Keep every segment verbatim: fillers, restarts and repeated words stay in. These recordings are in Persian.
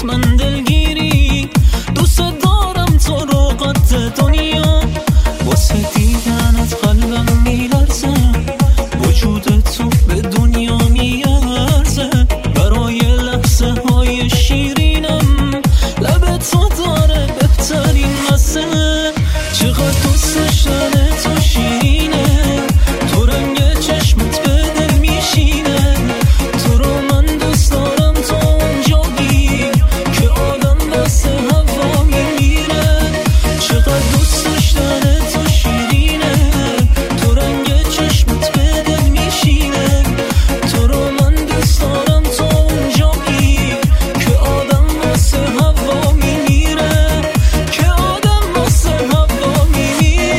من دلگیری، دوست دارم تو رو قد دنیا، واسه دیدنت قلبم میلرزه، وجود تو به دنیا میارزه، برای لحظه های شیرینم لب تو داره بهترین مزه، چقدر دوستش داره تو شیرینه، تو رنگ چشمت به دل میشینه، تو رو من دوست دارم تا اونجایی که آدم واسه هوا میمیره، چقدر دوستش داره تو شیرینه، تو رنگ چشمت به دل میشینه، تو رو من دوست دارم تا اونجایی که آدم واسه هوا میمیره، که آدم واسه هوا میمیره.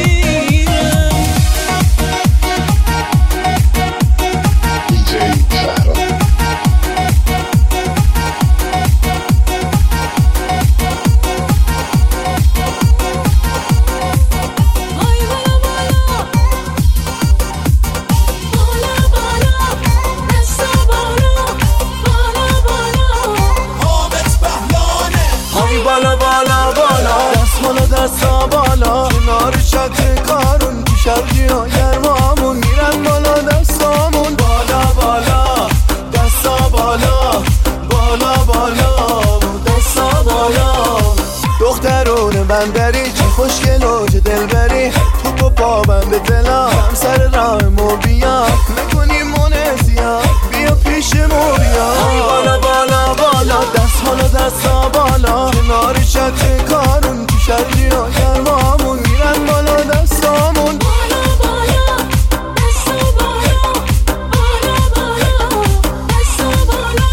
های بالا بالا بالا، دست بالا دستا بالا، کنار چتر کارون تو شرقی ها گرمامون میرن بالا دستامون، بالا بالا دستا بالا، بالا بالا دستا بالا، دخترون بندری چه خوشگل و چه دلبری، تو با پا بند دلا کم سر راه مو بیا، نکنی مونزیا بیا پیش مو بیا، های بالا بالا بالا، دست بالا دستا بالا، کنار چتر کارون تو شرقی ها گرمامون میرن بالا دستامون، بالا بالا دستا بالا، بالا بالا دستا بالا.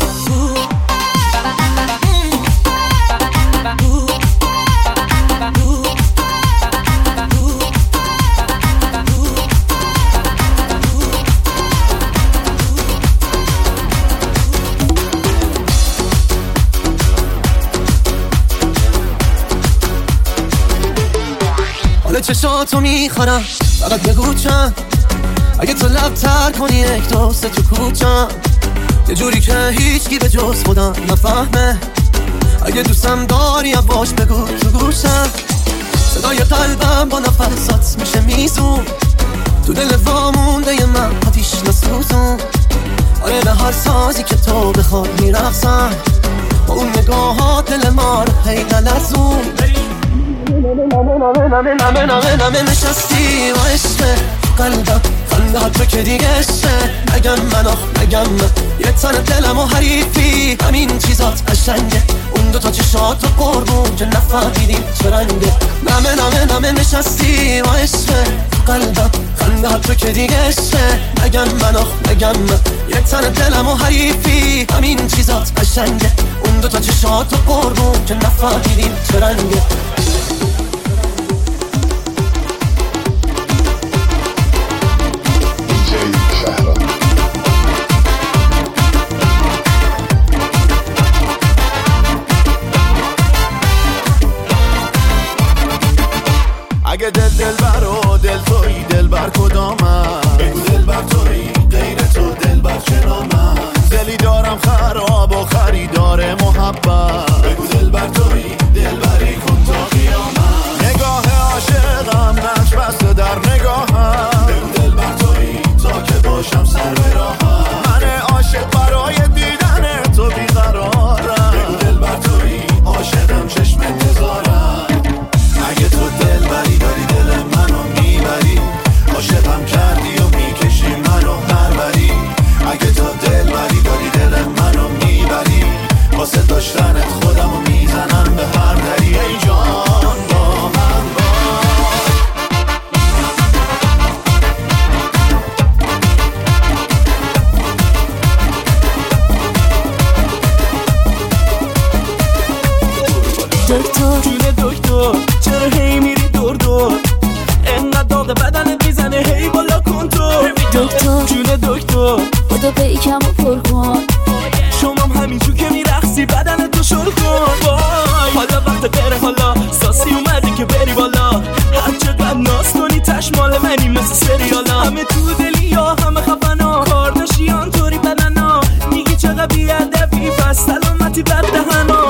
حال چشاتو میخورم فقط بگو چند، اگه تو لب تر کنی یک دوست تو کوچم، یه جوری که هیچکی به جز خودم نفهمه، اگه دوستم داری باش بگو تو گوشم، صدای قلبم با نفسات میشه میزون، تو دل وامونده ی من آتیش نسوزون، آره به هر سازی که تو بخواد میرقصم، با اون نگاهات دل ما رو هی نلرزون، نمه نمه نمه نمه نمه نشستی و عشقه قلبم خنده تو که دیگه عشقه، نگم من آخ نگم من یه تن دلم و حریفی، همین چیزات قشنگه، اون دوتا چشات و قربون که نفهمیدیم چه رنگه، نمه نمه نمه نشستی و عشقه قلبم خنده تو که دیگه عشقه، نگم من آخ نگم من یه تن دلم و حریفی، همین چیزات قشنگه، اون دوتا چشات و قربون که نفهمیدیم چه رنگه. اگه دل دل بر و دل توی دل بر کدامم، بگو دل بر توی غیر تو دل بر چنامم، دلی دارم خراب و خریدار محبت، بگو دل بر توی دل بری کن تا قیامت، نگاه عاشقم نقش بسته در نگاهم، بگو دل بر توی تا که باشم سر به راهم، من عاشق برای دیدن تو بیقرارم، بگو دل بر توی عاشقم چشم انتظارم، اگه تو دل بری داری دل منو میبری، عاشقم کردی و میکشی منو پروری، اگه تو دل بری داری دل منو میبری، واسه داشتنت خودمو میزنم به هر دری، ای جان با من باش. دکتر جون دکتر چرا هی میری دور دور، انقدر داغ بدنت میزنه هی بالا کن تو، دکتر جون دکتر خدا پیکم و پر کن، شمام همینجور که میرقصی بدن تو شل کن، وای حالا وقت بره، حالا ساسی اومده که بری بالا، هر چقدر ناز کنی تش مال منی مثل سریالا، همه تو دلی یا همه خفنا، کارداشیان طوری بدنا، میگی چقدر بیادبی پس سلامتی بد دهنا،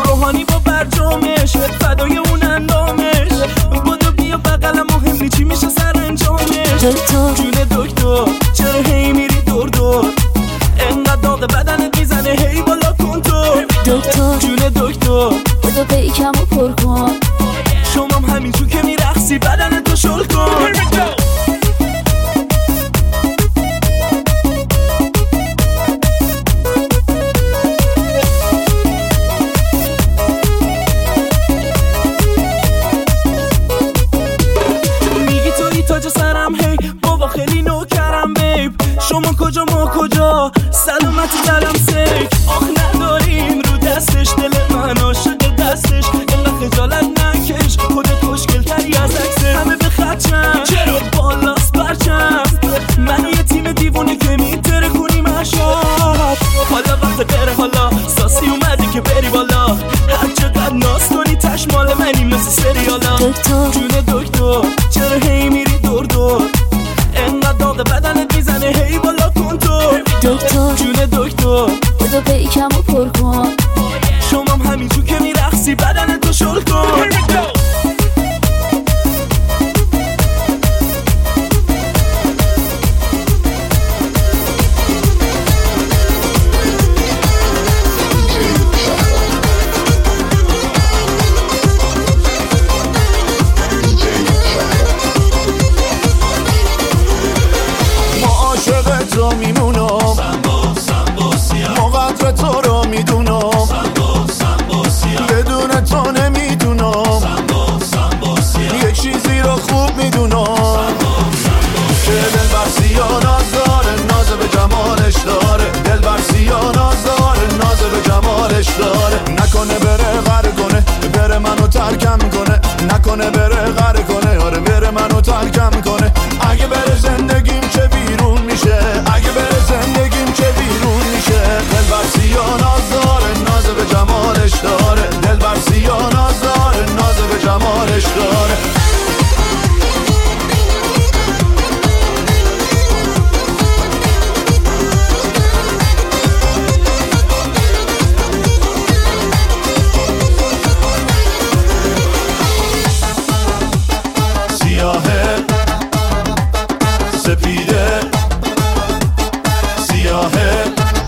دکتر جون دکتر چرا هی میری دور دور انقدر داغ بدنت میزنه هی بالا کن تو دکتر جون دکتر بودو پیکم و پر کن شمام همینجور که میرقصی بدنتو شل کن میگی توی تاج سرم هی بابا خیلی نوکرم بیب شما کجا ما کجا سلامتی دلم سیک آخ نداریم رو دستش دل من عاشق دستش اینقدر خجالت نکش خودت خوشگل تری از عکسه همه به خدشم چرا بالاست برچم منو یه تیم دیوونه که میتره کنیم اشاب حالا وقت بره حالا ساسی اومدی که بری بالا هر چقدر ناز کنی تشمال منی مثل سریالا دکتر جون دکتر چرا هی میری دور دور انقدر داغ بدنت میزنه هی بالا کن تو دکتر جون دکتر بودو پیکم و پر کن شمام همینجور که میرقصی بدنتو شل کن ما عاشق تو میمونم ما قدر تو رو میدونم بدون تو نمیدونم یه چیزی رو خوب میدونم که دل بر سیاه ناز داره ناز به جمالش داره دل بر سیاه ناز داره ناز به جمالش داره نکنه بره غر کنه بره منو ترکم کنه نکنه بره غر کنه آره بره منو ترکم کنه اگه بره زندگیم چه بیرون میشه اگه بره زندگیم چه بیرون میشه دل بر سیاه ناز داره ناز به جمالش داره دل بر سیاه ناز داره ناز به جمالش داره سیاهه سپیده سیاهه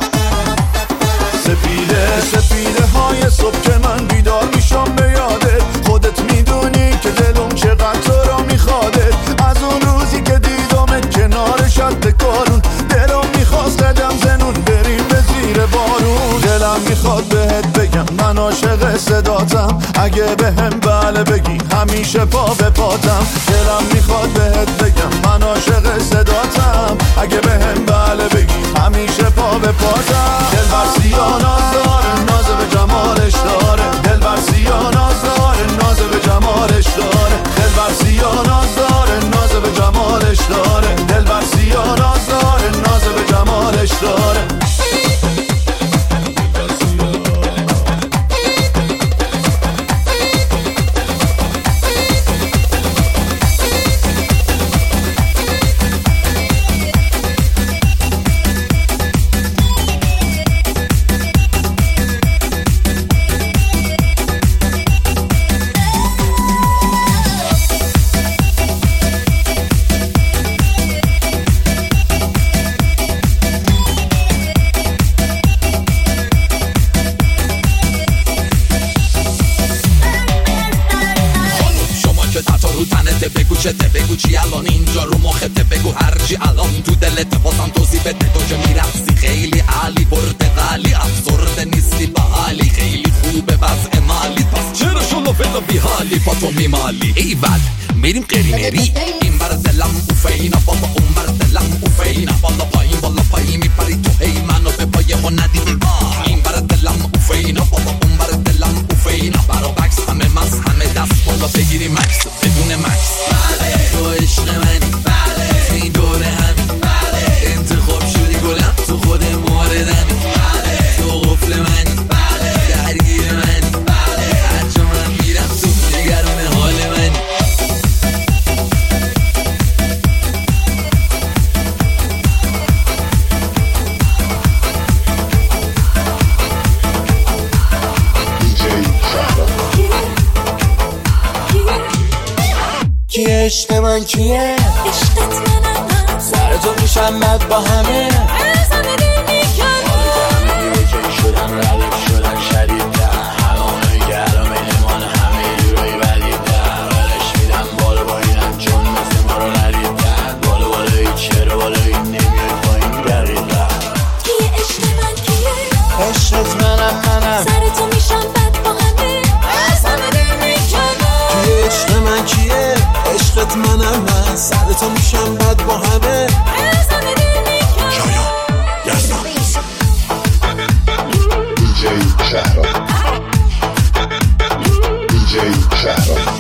سپیده سپیده های صبح که من بیدار میشم به یادت خودت میدونی که دلم چقدر تو رو میخواده از اون روزی که دیدمت کنار شط کارون دلم میخواست قدم زنون بریم به زیر بارون دلم میخواد بهت بگم من عاشق صداتم اگه به هم بله بگی همیشه پا به پاتم دلم میخواد بهت بگم من عاشق صداتم اگه به هم بله بگی همیشه پا به پاتم دل بر سیاه ناز داره ناز به جمالش داره دل بر سیاه ناز داره ناز به جمالش داره دل بر سیاه ناز داره ناز به جمالش داره دل بر سیاه ناز داره ناز به جمالش داره بگو چته بگو چی الان اینجا رو مخته بگو هرچی الان تو دلت بازم توضیح بده تو که میرقصی خیلی عالی پرتقالی افسرده نیستی با حالی خیلی خوبه وضع مالی پس چرا شما فدا بی حالی پا تو میمالی ایول میریم قرینری این بر دلم اوفینا بابا اون بر دلم اوفینا بالا پایین بالا پایین میپری تو هی منو به پای ما ندیدی این بر دلم اوفینا بابا اون بر دلم اوفینا برا بکس همه مس همه دست بالا بگیری مکس بدون مکس بله تو عشق منی بله این دوره همین بله انتخاب شدی گلم تو خود موردمی بله تو قفل منی بله درگیر منی بله هر جا من میرم تو نگران حال منی کی عشق من کیه عشقت منم تو میشم بد با همه ازم دل میکنم شدن ردف شدن شدید در همانوی گرم ایمان همه جورایی بدیدن ولش میدم بالا باینم چون مثل ما رو ندیدن بالا بالا این چرا بالا این نمیای پایین دقیقا کیه عشق من کیه عشقت منم منم سر تو میشم بد با همه ازم دل میکنم کیه عشق من کیه عشقت منم من سر تو میشم بد با همه ازم دل میکنم شایان یزدان دیجی شهرام دیجی شهرام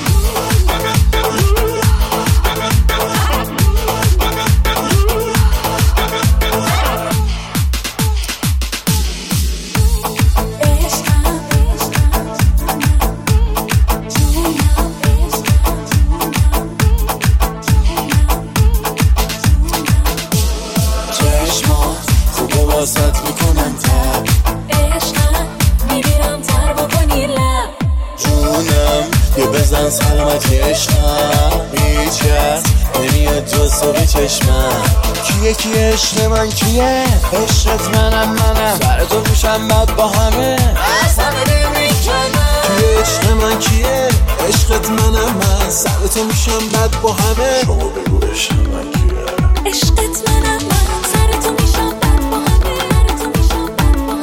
واسط میکنم تب عشقم میگیرم تر بکنی لب جونم یه بزن سلامتی عشقم هیچ کس نمیاد جز تو به چشمم کیه کیه عشق من کیه عشقت منم منم سر تو میشم بد با همه ازم دل میکنم کیه عشق من کیه عشقت منم من سر تو میشم بد با همه شما بگو عشق من کیه عشقت منم من سر تو میشم بد با همه سر تو میشم بد با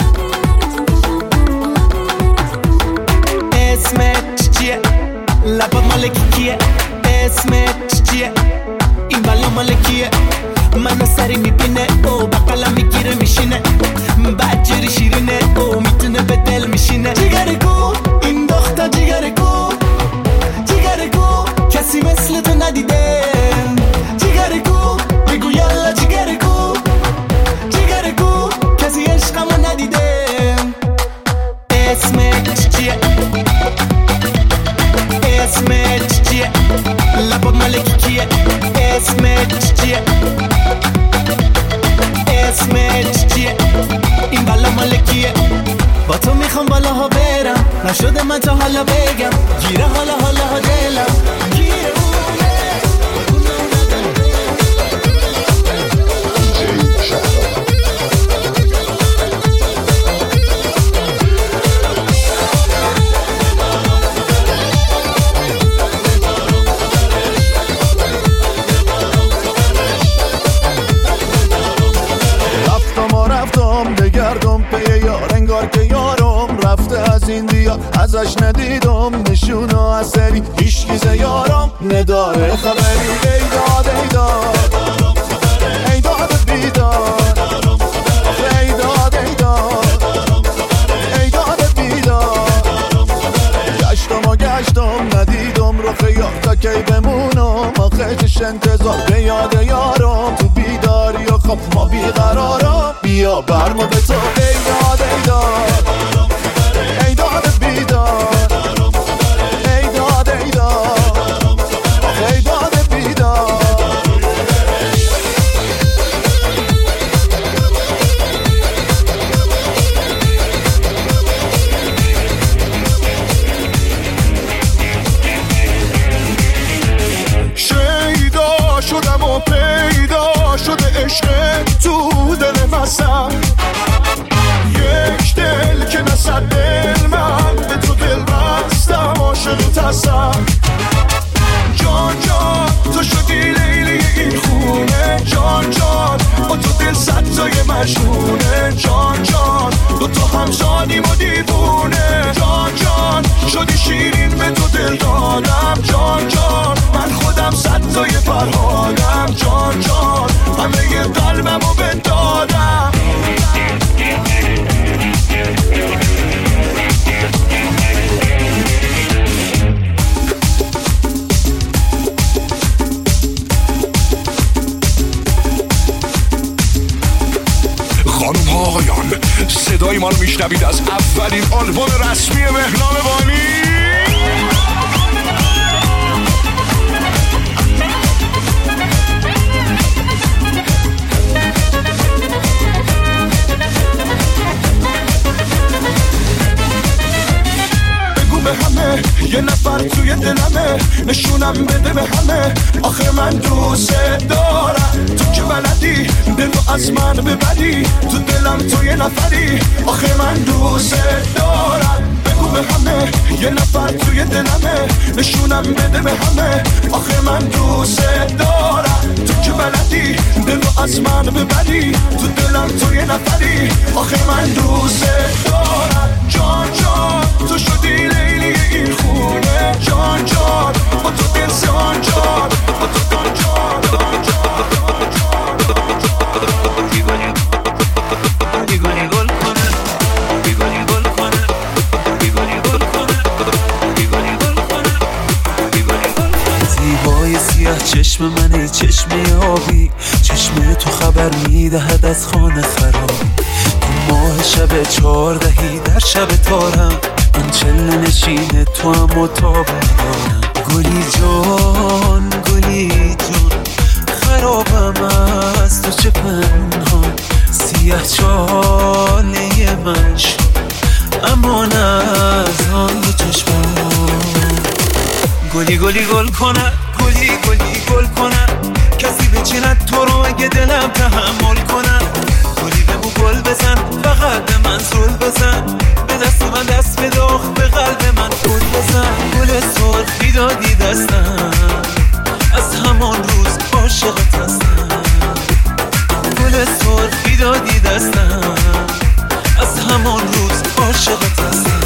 همه اسمت چیه لبات مال کیه اسمت چیه این بالا مال کیه منو سری میبینه او بقلم میگیره میشینه بدجوری شیرینه او میتونه به دل میشینه جیگر گو این دختر جیگر گو جیگر گو کسی مثل تو ندیده جیگر گو بگو یالا جیگر گو جیگر گو کسی عشقمو ندیده اسمت چیه اسمت چیه لبات مالکی کیه اسمت چیه اسمت چیه این بالا مالکیه با تو میخوام بالاها برم نشده من تا حالا بگم گیره حالا حالا ها دلم گیره دیجی شهرام رفتم و رفتم بگردم پی یار انگار که یارم رفته از این دیا ازش ندیدم نشونو از سری هیشگیز یارم نداره خبری ای داد ای داد ای داد بیداد ای داد ای داد ای داد بیداد گشتم و گشتم ندیدم رو خیار تا کی بمونم آخه چش انتظار به یاد یارم تو بیداری و خب ما بیقرارم بیا برمو به تو ای داد ای داد ای داد بیداد ای داد ای داد ای داد بیداد شیدا شدم و پیدا شده عشق تو دل مسم یک دل که نصد دل من به تو دل بستم عاشق تستم جان جان تو شدی لیلی این خونه جان جان با تو دل صد تای مجنونه جان جان دو تا همزانیم و دیوونه جان جان شدی شیرین به تو دل دادم جان جان من خودم صد تای فرهادم جان جان همه ی قلبم رو بندادم خانم ها آقایان صدای ما رو میشنوید از اولین آلبوم رسمی مهران بانی به همه یه نفر توی دلمه نشونم بده به همه آخه من دوست دارم تو که من از من ببری تو دلم تو یه نفری آخه من دوست دارم بگو به همه یه نفر توی دلمه نشونم بده به همه آخه من دوست دارم تو که بلدی دلو از من ببری تو دلم تو یه نفری آخه من دوست دارم جان جان تو شدی لیلی این خونه جان جان با تو دل سان جان با تو دان جان دان جان دان جان بیگانی بیگانی گل کنه بیگانی گل کنه بیگانی گل کنه بیگانی گل کنه بیگانی گل کنه زیبای سیاه چشم منی چشم آبی چشم تو خبر میدهد از خانه خراب تو ماه شب چهاردهی در شب تارم من چله نشین تو هم مطابق دارم گلی جان گلی جان خرابم از تو چه پنهان سیاه چاله من شد اما نه از آن دو چشمان گلی گلی گل کنه گلی گلی گل کنه کسی بچیند تو رو اگه دلم تحمل کنه گلی بگو گل بزن فقط به من زل بزن به دست من دست بده آخ به قلب من گل بزن گل سرخی دادی دستم از همان روز عاشقت هستم گل سرخی دادی دستم از همان روز عاشقت هستم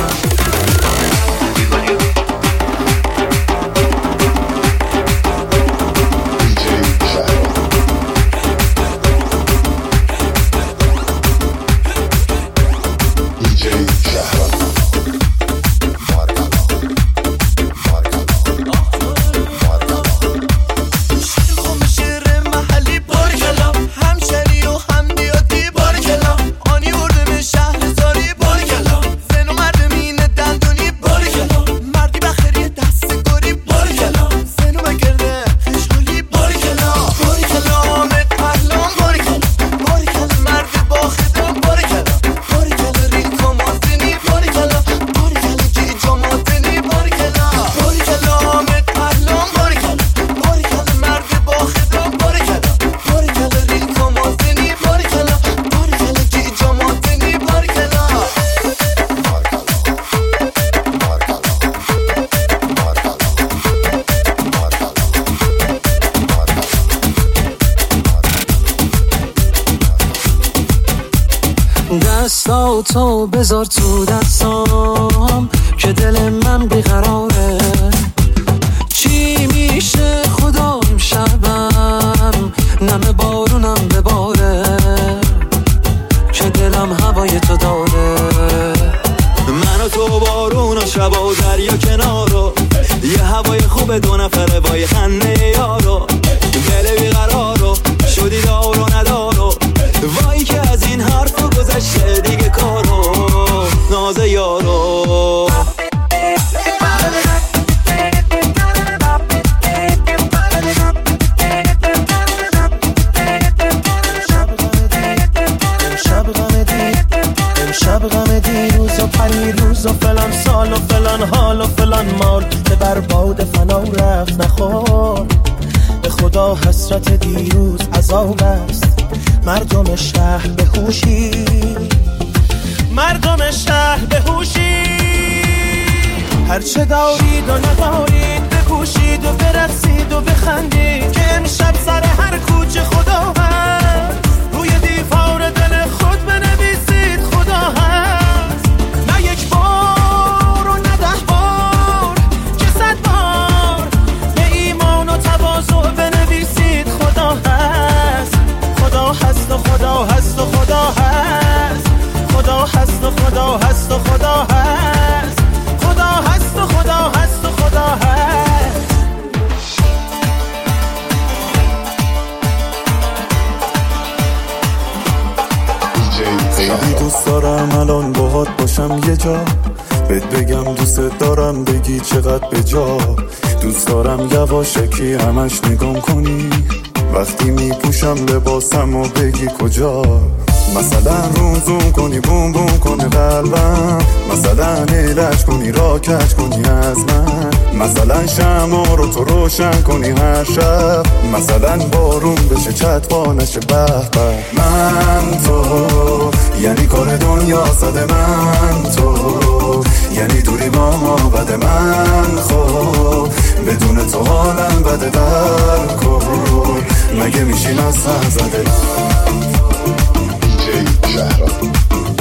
دستا تو بذار تو دستام که دل من بیقراره چی میشه خدا امشبم نم بارونم بباره که دلم هوای تو داره من و تو بارون و شب و دریا کنارو یه هوای خوب دو نفره با یه خنده یارو دل بیقرارو شدی دار و ندارو وای که از این حرف گذشته دیگه کارو ناز یارو امشب غم دیروز و پریروز و فلان سال و فلان حال و فلان مال به برباد فنا رفت نخور به خدا حسرت دیروز عذاب است مردم شهر به هوشی مردم شهر به هوشی هرچه دارید و ندارید بکوشید و برقصید و بخندید که امشب سر هر کوچه خدا هست روی دیوار دل خود بنویسید خدا هست نه یک بار و نه ده بار که صد بار به ایمان و تواضع بنویسید خدا هست خدا هست و خدا هست و خدا هست خدا هست و خدا هست و خدا هست خدا هست و خدا هست و خدا هست خیلی دوست دارم الان باهات باشم یه جا بهت بگم دوست دارم بگی چقدر به جا دوست دارم یواشکی همش نگام کنی وقتی میپوشم لباسم و بگی کجا مثلا روم زوم کنی بوم بوم کنی قلبم، مثلا نیلش کنی را کج کنی از من، مثلا شمع رو تو روشن کنی هر شب، مثلا بارون بشه چتبا نشه به به. من تو یعنی کار دنیا زده، من تو یعنی دوری با ما بده، من خب بدون تو حالم بده در کن، مگه میشین از سر زده. دی شهرام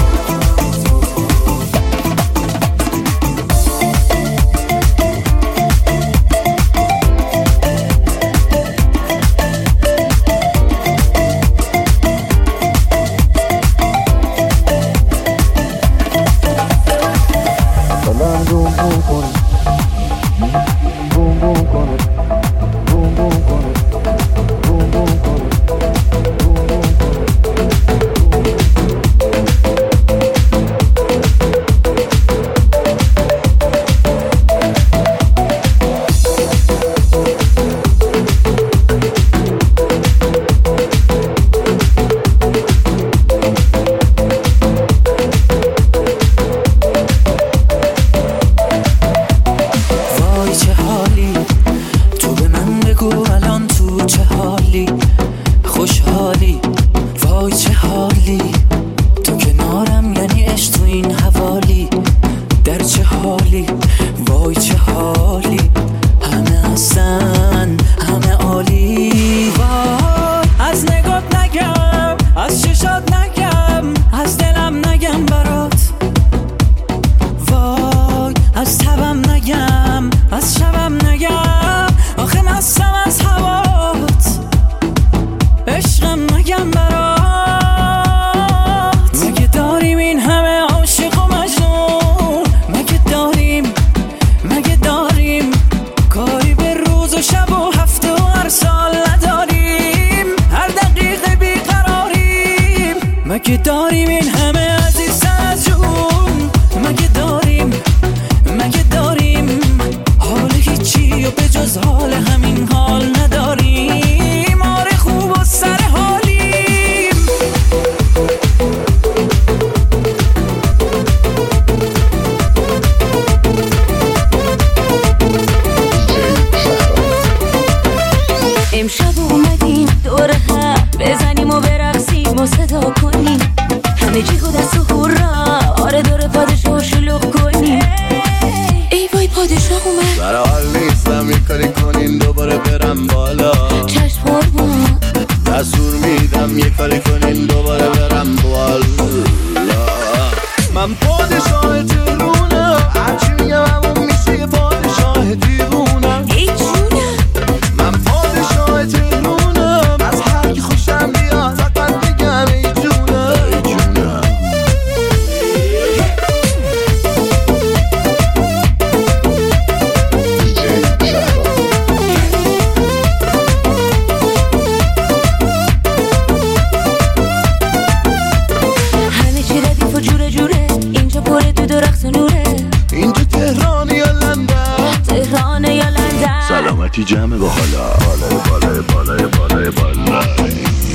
جمع با حالا بالای بالای بالای بالای بالای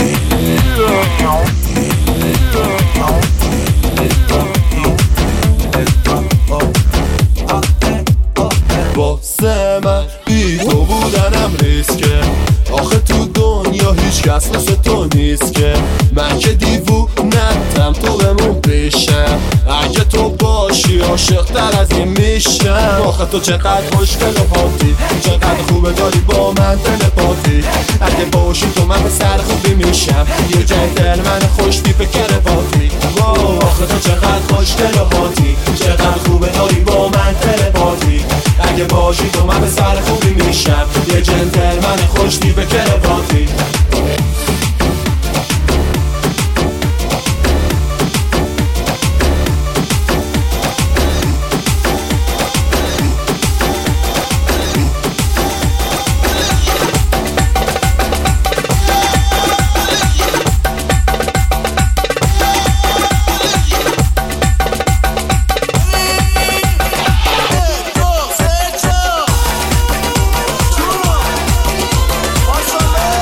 واسه من بی تو بودنم ریسکه، آخه تو دنیا هیچ کس مثل تو نیست که، من که دیوونتم تو بمون پیشم، اگه تو باشی عاشق تر از این میشم، آخه تو چقدر خوشگل و پاتی، چقدر خوبه داری با من تلپاتی، اگه باشی تو من به سر خوبی میشم، یه جنتل من خوش تیپ کرواتی، آخه تو چقدر خوشگل و پاتی، چقدر خوبه داری با من تلپاتی، اگه باشی تو من به سر خوبی میشم، یه جنتل من خوش تیپ کرواتی. Başla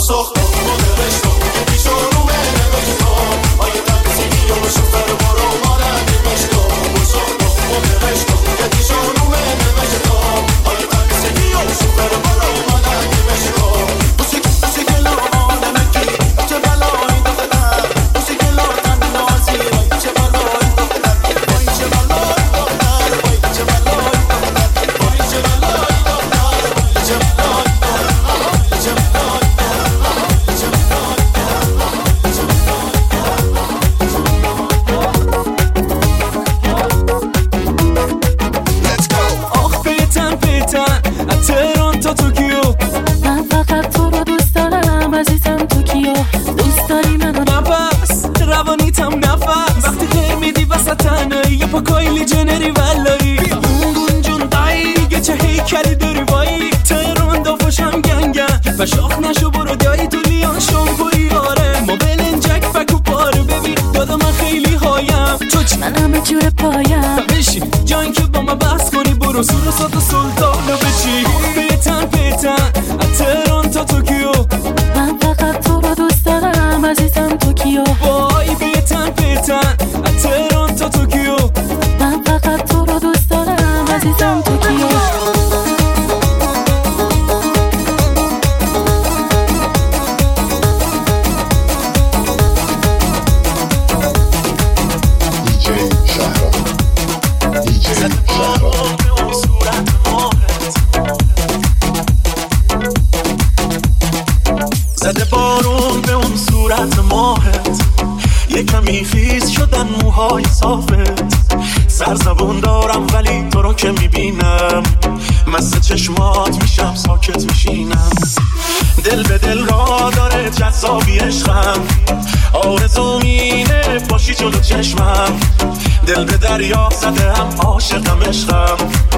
دل به دریا زده هم عاشقم عشقم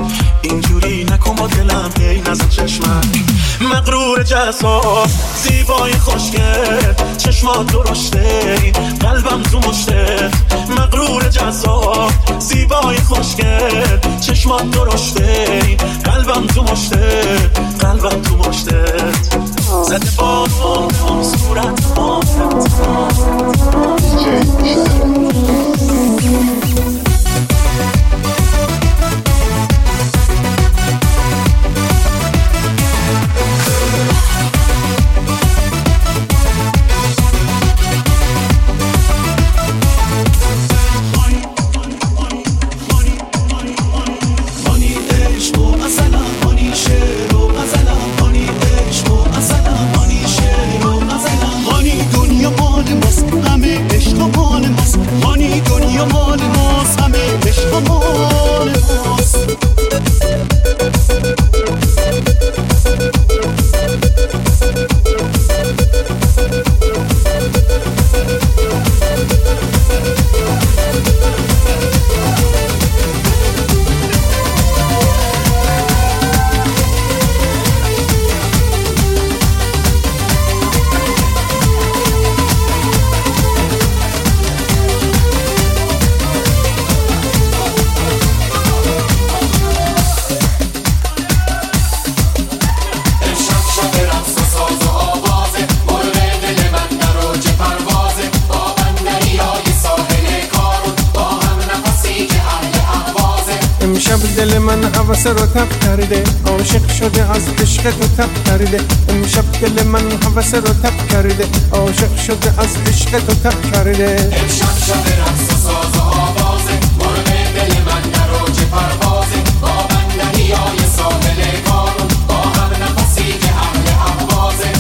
اینجوری نکن با دلم ای نزن چشمک مغرور جذاب زیبای خوشگل چشمات درشته قلبم تو مشتت مغرور جذاب زیبای خوشگل چشمات درشته قلبم تو مشتت قلبم تو مشتت زده بارون صورت مافت دل من حوث رو تب کرده عاشق شده از عشق تو تب کرده امشب دل من حوث رو تب کرده عاشق شده از عشق تو تب کرده امشب شب رقص و ساز و آوازه مرغ دل من در اوج پروازه با بندریای ساحل کارون با هم نفسی که اهل اهوازه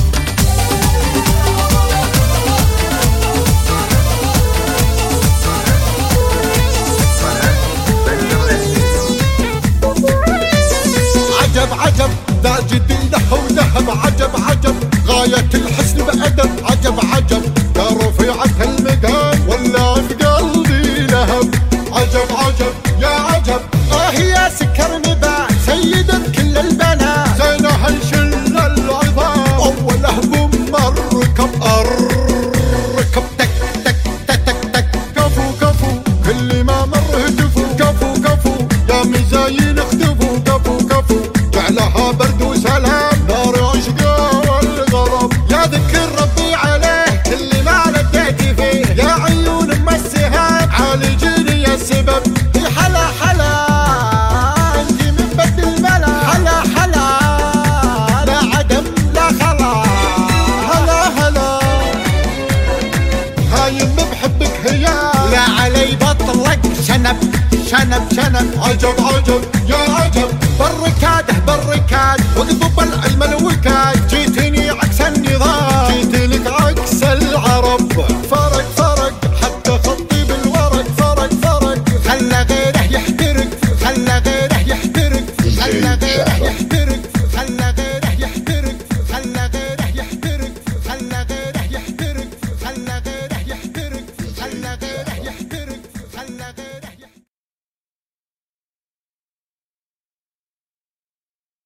عجب عجب ذا جديد له وذهب عجب عجب غاية الحسن بأدب عجب عجب يا رفيعة المقام ولا في قلبي لهب عجب عجب يا عجب آه يا سكر نباع سيد كل البنات زينه الشل العظام أوله بمركب أركب تك تك تك تك تك كفو كفو كل ما مر هتفوا كفو كفو يا مزايين اختفوا كفو كفو جعلها برد وسلام نار عشقها والغرام يا ذكر شنب شنب عجب عجب يا عجب